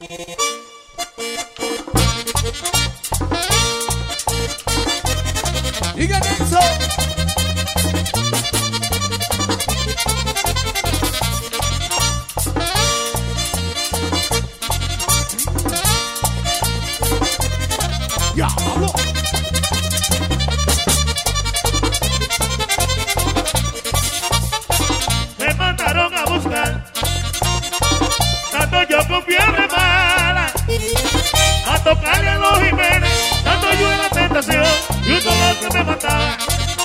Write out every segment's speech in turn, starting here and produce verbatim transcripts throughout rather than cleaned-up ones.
Digan eso. Ya, vamos. Me mandaron a buscar, tanto yo con fiebre mala, a tocarle a los Jiménez, tanto yo en la tentación, y un dolor que me mataba.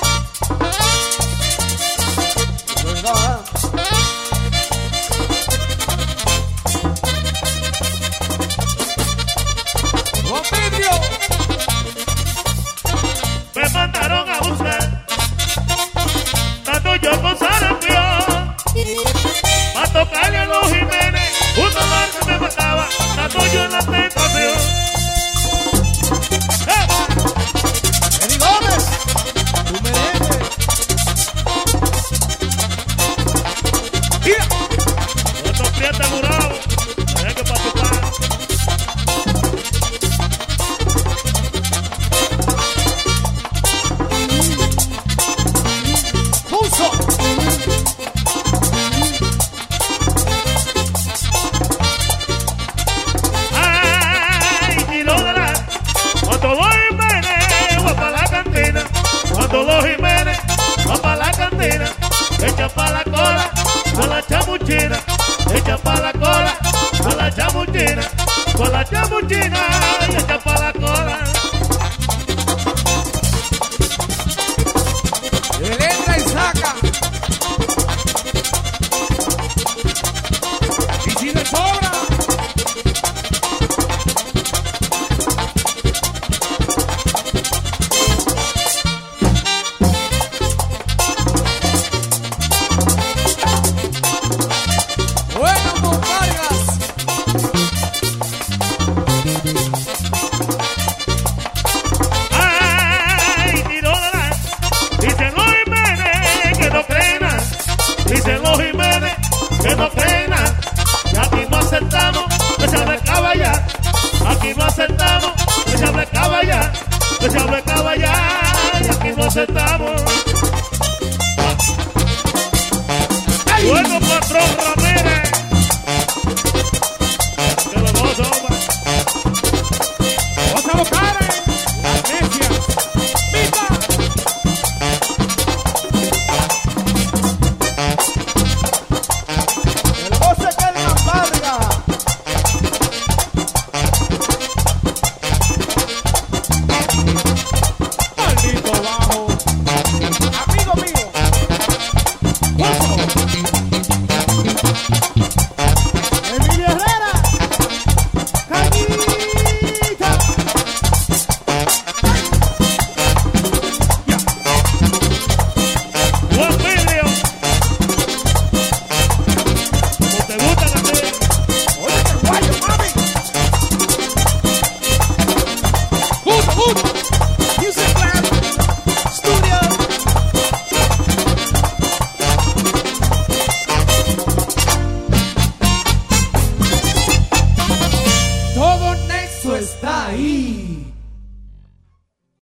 Me mandaron a buscar, tanto yo con sarampión, a tocarle a los Jiménez, un dolor que me mataba, tanto yo en la tentación. Eddie Gómez, tú me dejes. Yeah. Estos prietos jurados, hay que participar. Pulso. Ay, tiro de la, cuando los Jiménez va para la cantina, cuando los Jiménez va para la cantina, echa para la cola con la chamuchina, echa para la cola con la chamuchina, con la chamuchina y echa para la cola. Él entra y saca. Y si le sobra. Bueno, con Vargas. Ay, tiro de la, dicen los Jiménez que no creen, dicen los Jiménez que no creen, y aquí no aceptamos que se recaba ya, aquí no aceptamos que se recaba ya, que se recaba ya, y aquí no aceptamos.